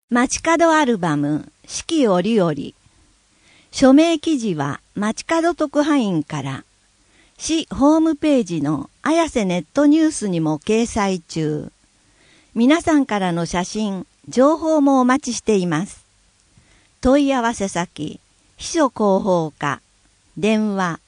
街角アルバム四季折々。署名記事は街角特派員から、市ホームページの綾瀬ネットニュースにも掲載中。皆さんからの写真、情報もお待ちしています。問い合わせ先、秘書広報課、電話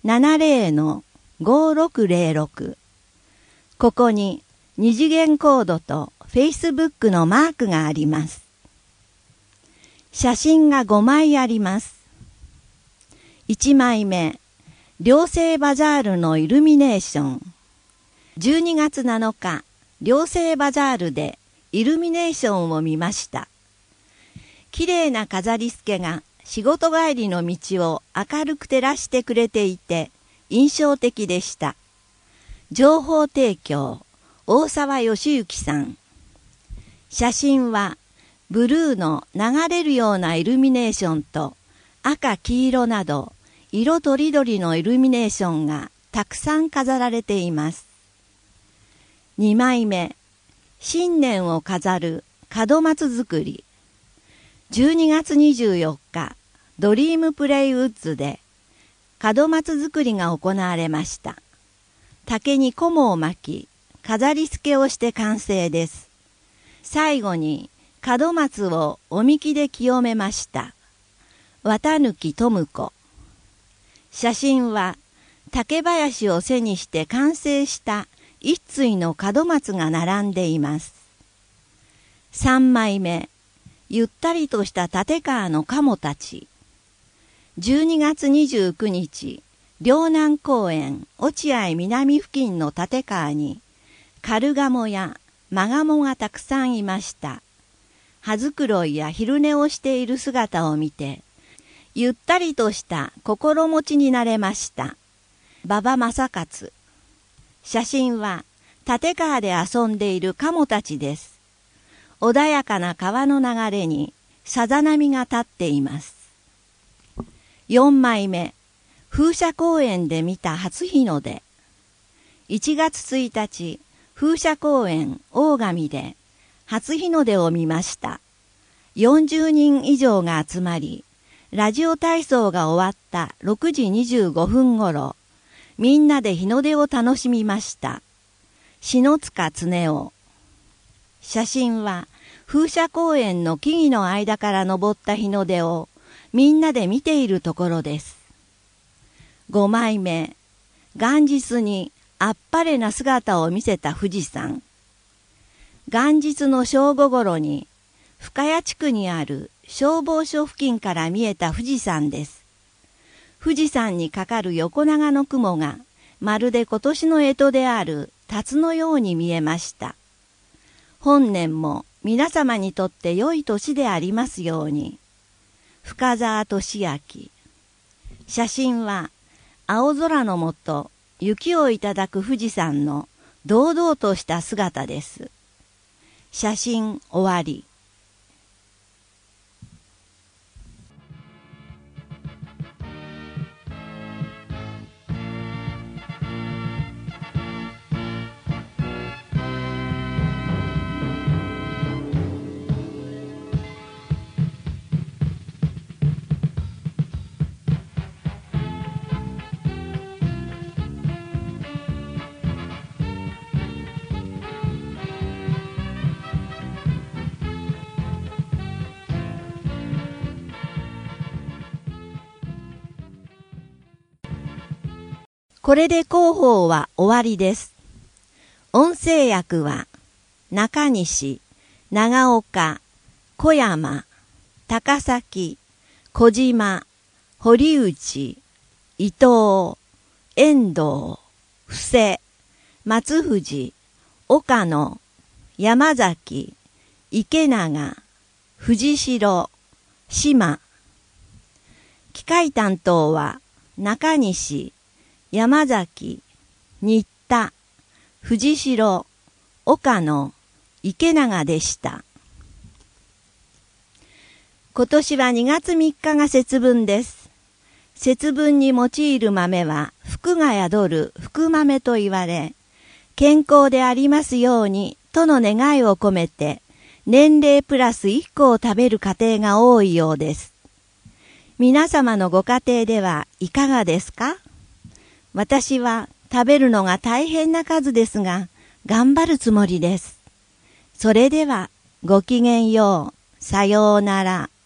70-5606。ここに二次元コードと Facebook のマークがあります。写真が5枚あります。1枚目、寮生バザールのイルミネーション。12月7日、寮生バザールでイルミネーションを見ました。綺麗な飾り付けが仕事帰りの道を明るく照らしてくれていて印象的でした。情報提供、大沢義之さん。写真はブルーの流れるようなイルミネーションと赤黄色など色とりどりのイルミネーションがたくさん飾られています。2枚目、新年を飾る門松作り。12月24日、ドリームプレイウッズで門松作りが行われました。竹に菰を巻き、飾り付けをして完成です。最後に門松をおみきで清めました。綿貫智子。写真は竹林を背にして完成した一対の門松が並んでいます。3枚目、ゆったりとした立川の鴨たち。12月29日、両南公園落合南付近の立川にカルガモやマガモがたくさんいました。葉づくろいや昼寝をしている姿を見て、ゆったりとした心持ちになれました。馬場正勝。写真は立川で遊んでいるカモたちです。穏やかな川の流れにさざ波が立っています。4枚目、風車公園で見た初日の出。1月1日、風車公園大神で初日の出を見ました。40人以上が集まり、ラジオ体操が終わった6時25分ごろ、みんなで日の出を楽しみました。篠塚恒夫。写真は風車公園の木々の間から昇った日の出をみんなで見ているところです。5枚目、元日にあっぱれな姿を見せた富士山。元日の正午ごろに深谷地区にある消防署付近から見えた富士山です。富士山にかかる横長の雲がまるで今年の干支である辰のように見えました。本年も皆様にとって良い年でありますように。深澤俊明。写真は青空の下、雪をいただく富士山の堂々とした姿です。写真終わり。これで広報は終わりです。音声役は中西、長岡、小山、高崎、小島、堀内、伊藤、遠藤、布施、松藤、岡野、山崎、池永、藤代、島。機械担当は中西、山崎、新田、藤代、岡野、池永でした。今年は2月3日が節分です。節分に用いる豆は福が宿る福豆と言われ、健康でありますようにとの願いを込めて、 年齢プラス1個を食べる家庭が多いようです。皆様のご家庭ではいかがですか？私は食べるのが大変な数ですが、頑張るつもりです。それでは、ごきげんよう。さようなら。